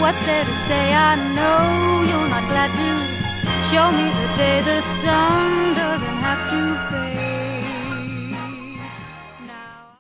what's there to say? I know you're not glad to show me the day the sun doesn't have to fade.